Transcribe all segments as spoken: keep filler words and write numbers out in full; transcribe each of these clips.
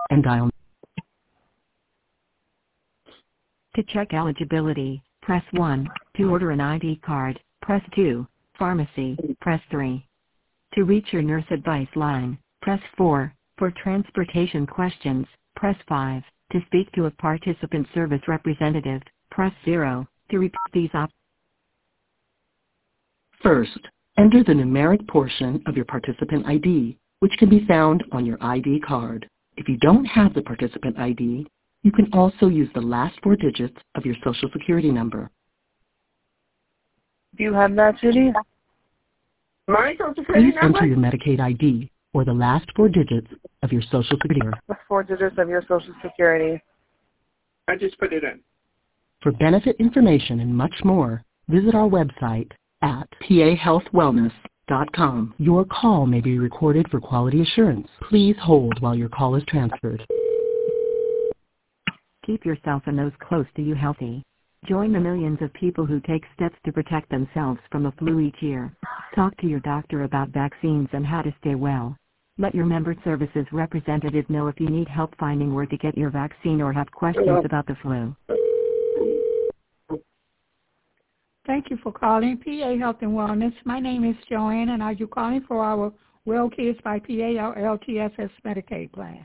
and dial. To check eligibility, press one. To order an I D card, press two. Pharmacy, press three. To reach your nurse advice line, press four. For transportation questions, press five. To speak to a participant service representative, press zero. To repeat these options. First, enter the numeric portion of your participant I D, which can be found on your I D card. If you don't have the participant I D, you can also use the last four digits of your Social Security number. Do you have that, Judy? My Social Security Please number? enter your Medicaid I D or the last four digits of your Social Security number. The four digits of your Social Security. I just put it in. For benefit information and much more, visit our website at p a health wellness dot com. Your call may be recorded for quality assurance. Please hold while your call is transferred. Keep yourself and those close to you healthy. Join the millions of people who take steps to protect themselves from the flu each year. Talk to your doctor about vaccines and how to stay well. Let your member services representative know if you need help finding where to get your vaccine or have questions about the flu. Thank you for calling P A Health and Wellness. My name is Joanne, and are you calling for our Well Kids by P A or L T S S Medicaid plan?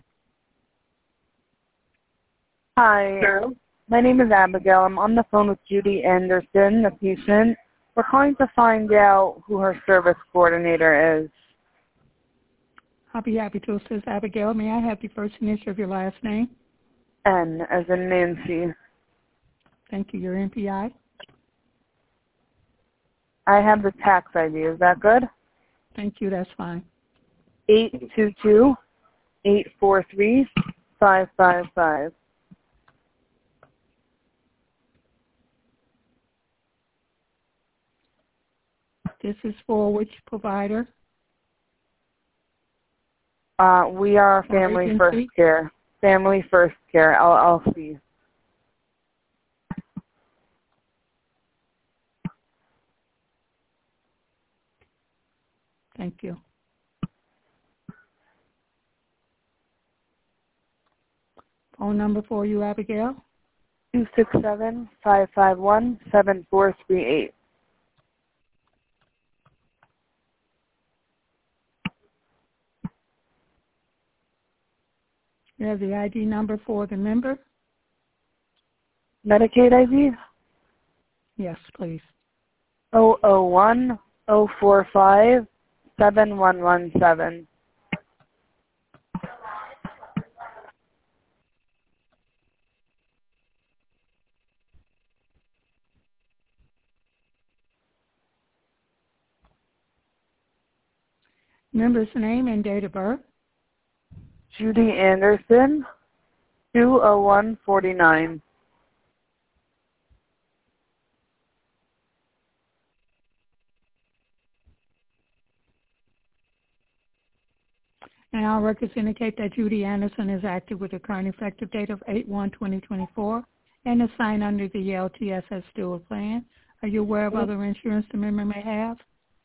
Hi. Hello? My name is Abigail. I'm on the phone with Judy Anderson, the patient. We're calling to find out who her service coordinator is. I'll be happy to assist, Abigail. May I have the first initial of your last name? N as in Nancy. Thank you. Your N P I? I have the tax I D. Is that good? Thank you. That's fine. eight two two, eight four three, five five five. This is for which provider? Uh, we are Or Family agency? First Care. Family First Care, L L C. Thank you. Phone number for you, Abigail? two six seven, five five one, seven four three eight. You have the I D number for the member? Medicaid I D? Yes, please. zero zero one, zero four five, seven one one seven. Member's name and date of birth? Judy Anderson, two oh one forty-nine. And our records indicate that Judy Anderson is active with a current effective date of eight one twenty twenty-four and is signed under the L T S S dual plan. Are you aware of other insurance the member may have?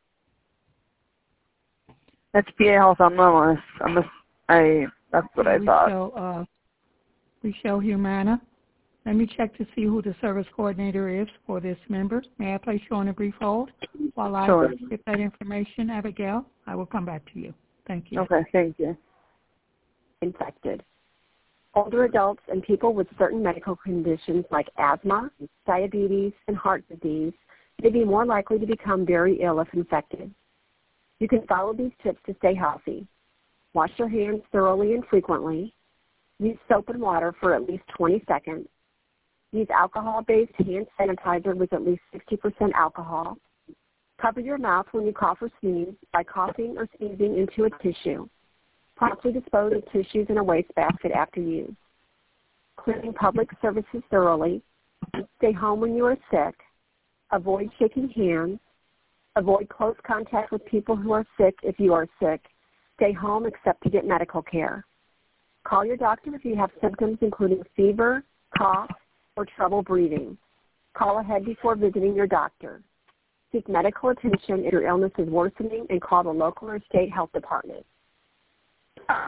That's P A Health and Wellness. I'm a, I, that's what I we thought. Show, uh, we show Humana. Let me check to see who the service coordinator is for this member. May I place you on a brief hold while I Sure. get that information, Abigail? I will come back to you. Thank you. Okay, thank you. Infected. Older adults and people with certain medical conditions like asthma, diabetes, and heart disease may be more likely to become very ill if infected. You can follow these tips to stay healthy. Wash your hands thoroughly and frequently. Use soap and water for at least twenty seconds. Use alcohol-based hand sanitizer with at least sixty percent alcohol. Cover your mouth when you cough or sneeze by coughing or sneezing into a tissue. Promptly dispose of tissues in a wastebasket after use. Cleaning public surfaces thoroughly. Stay home when you are sick. Avoid shaking hands. Avoid close contact with people who are sick if you are sick. Stay home except to get medical care. Call your doctor if you have symptoms including fever, cough, or trouble breathing. Call ahead before visiting your doctor. Seek medical attention if your illness is worsening and call the local or state health department.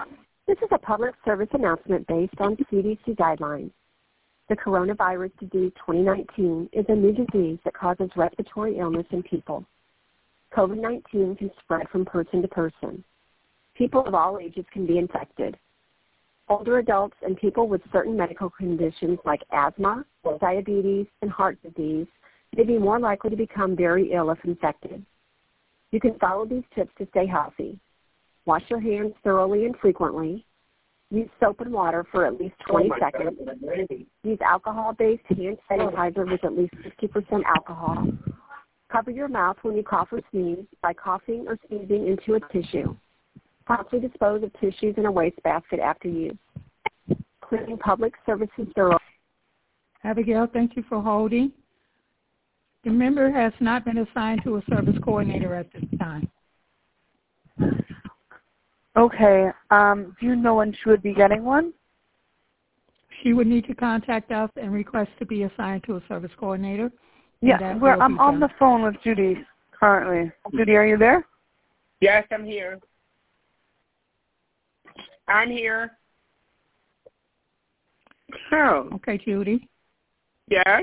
This is a public service announcement based on C D C guidelines. The coronavirus disease twenty nineteen is a new disease that causes respiratory illness in people. COVID nineteen can spread from person to person. People of all ages can be infected. Older adults and people with certain medical conditions like asthma, diabetes, and heart disease may be more likely to become very ill if infected. You can follow these tips to stay healthy. Wash your hands thoroughly and frequently. Use soap and water for at least twenty seconds. Use alcohol-based hand sanitizer with at least fifty percent alcohol. Cover your mouth when you cough or sneeze by coughing or sneezing into a tissue. Promptly dispose of tissues in a wastebasket after use. Cleaning public services thoroughly. Abigail, thank you for holding. The member has not been assigned to a service coordinator at this time. Okay. Um, do you know when she would be getting one? She would need to contact us and request to be assigned to a service coordinator. Yeah, we're, I'm on the phone with Judy currently. Judy, are you there? Yes, I'm here. I'm here. So. Okay, Judy. Yes.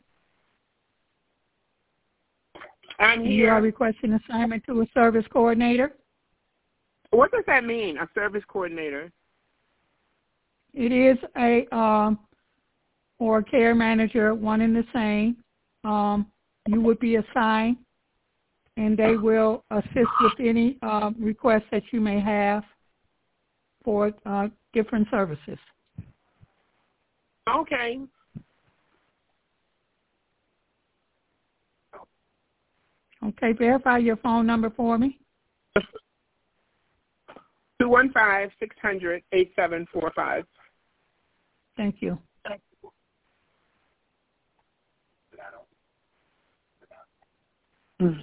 I'm here. You are requesting assignment to a service coordinator? What does that mean, a service coordinator? It is a, um, or a care manager, one and the same. Um, you would be assigned, and they will assist with any uh, requests that you may have for uh, different services. Okay. Okay, verify your phone number for me. two one five, six hundred, eight seven four five. Thank you. Mm.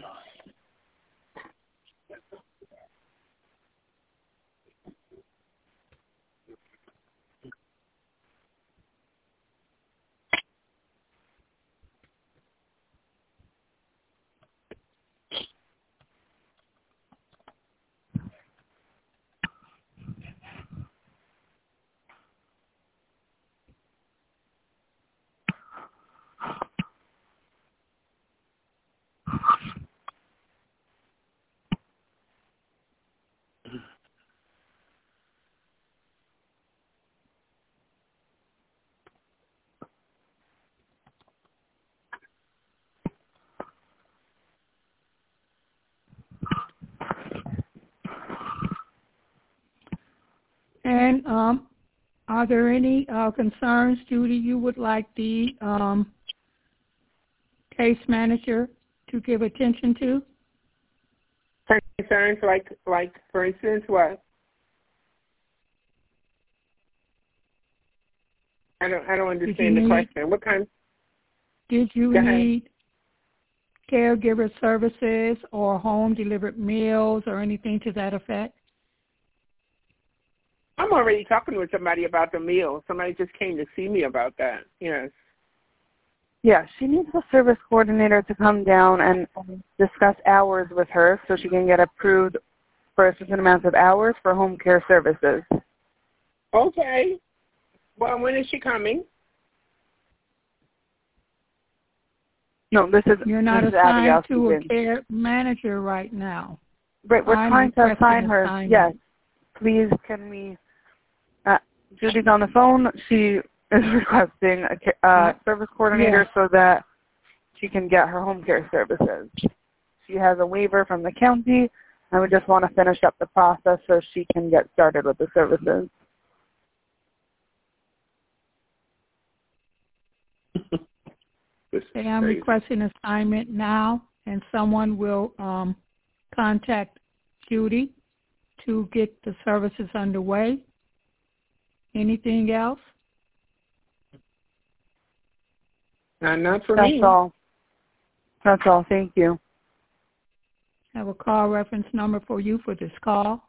And um, are there any uh, concerns, Judy, you would like the um, case manager to give attention to? Concerns like, like for instance, what? I don't, I don't understand the need, question. What kind? Did you Go need ahead. Caregiver services or home delivered meals or anything to that effect? I'm already talking with somebody about the meal. Somebody just came to see me about that. Yes. Yeah, she needs a service coordinator to come down and discuss hours with her so she can get approved for a certain amount of hours for home care services. Okay. Well, when is she coming? No, this is You're not this is assigned Abigail to a speaking. care manager right now. Right, we're I'm trying to assign her. assignment. Yes, please, can we? Uh, Judy's on the phone. She is requesting a uh, service coordinator Yes. so that she can get her home care services. She has a waiver from the county, and we just want to finish up the process so she can get started with the services. Okay, I'm requesting assignment now, and someone will um, contact Judy to get the services underway. Anything else? Uh, not for That's me. all. That's all. Thank you. I have a call reference number for you for this call.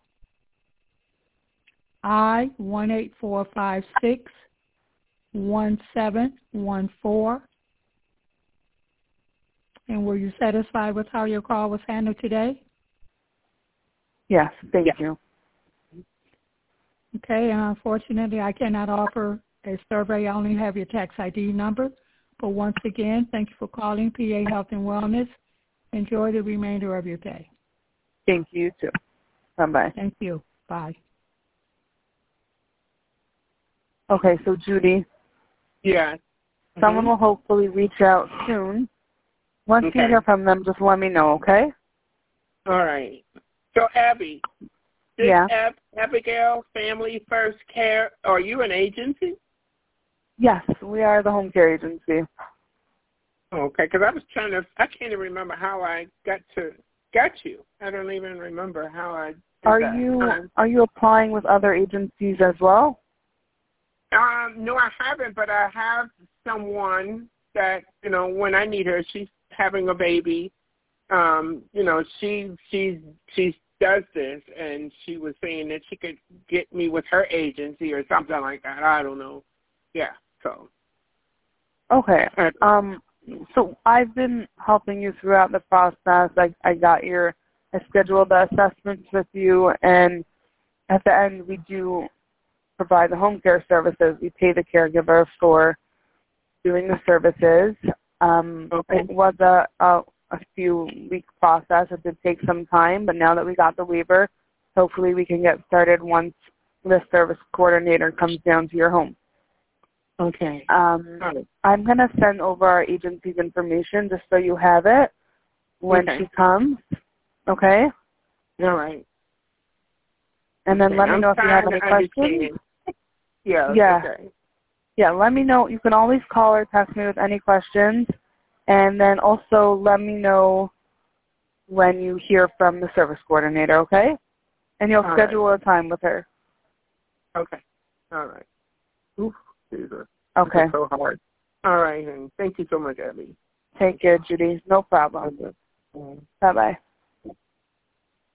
I one eight four five six one seven one four. And were you satisfied with how your call was handled today? Yes, thank Yeah. you. Okay, and unfortunately, I cannot offer a survey. I only have your tax I D number. But once again, thank you for calling P A Health and Wellness. Enjoy the remainder of your day. Thank you, too. Bye-bye. Thank you. Bye. Okay, so Judy, Yeah. someone Mhm. will hopefully reach out soon. Once Okay. you hear from them, just let me know, okay? All right. So, Abby, this Yeah. Ab- Abigail Family First Care, are you an agency? Yes, we are the home care agency. Okay, because I was trying to, I can't even remember how I got to, got you. I don't even remember how I did Are that. you Um, are you applying with other agencies as well? Um, no, I haven't, but I have someone that, you know, when I need her, she's having a baby. Um, you know, she she she does this, and she was saying that she could get me with her agency or something like that. I don't know. Yeah, so. Okay. Uh, Um. So I've been helping you throughout the process. I I got your I scheduled the assessments with you, and at the end we do provide the home care services. We pay the caregiver for doing the services. Um, Okay. It was a, a a few week process. It did take some time, but now that we got the waiver, hopefully we can get started once the service coordinator comes down to your home. Okay. Um, All right. I'm going to send over our agency's information just so you have it when Okay. she comes, okay? All right. And then Okay, let me I'm know if you have trying any to questions. understand. Yeah. Yeah. Okay. Yeah, let me know. You can always call or text me with any questions. And then also let me know when you hear from the service coordinator, okay? And you'll All schedule right. a time with her. Okay. All right. Oof, Jesus. Okay. This is so hard. All right, and thank you so much, Abby. Take care, Judy. No problem. Okay. Bye-bye.